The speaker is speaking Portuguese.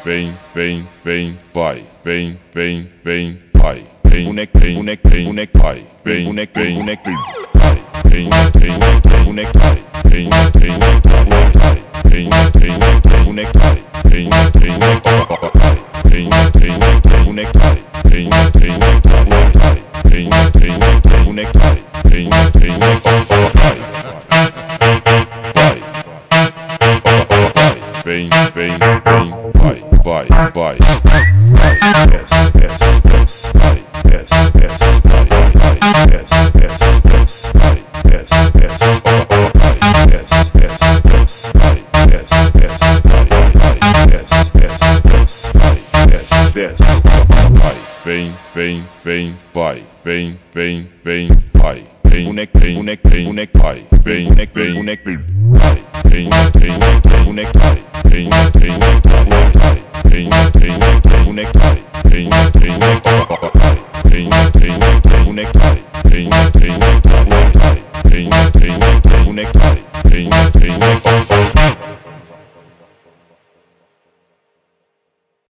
vem, vem, vem, vai, vem, vem, vem, vai, vem, boneco, boneco, boneco, vai, vem, boneco, boneco, vai, vem, vem, boneco, vai, vem, vem, vai, vem, vem, boneco, vai, vem, vem, vai, vem, vem, boneco, vai, vem, vem, vai, vem, vem, boneco, vai, vem, vem, vai. Vem, vem, vem, vai, vai, vai, vai, S, S, S, vai, S, S, vai, vai, S, S, S, vai, S, S, vai, S, S, S, vai, S, S, vai, vai, S, S, S, vai, S, S, vai, vem, vem, vem, vai, vem, vem, vem, vai, vem, boneco, boneco, boneco, vai, vem, boneco, boneco, vai, vem, vem, boneco,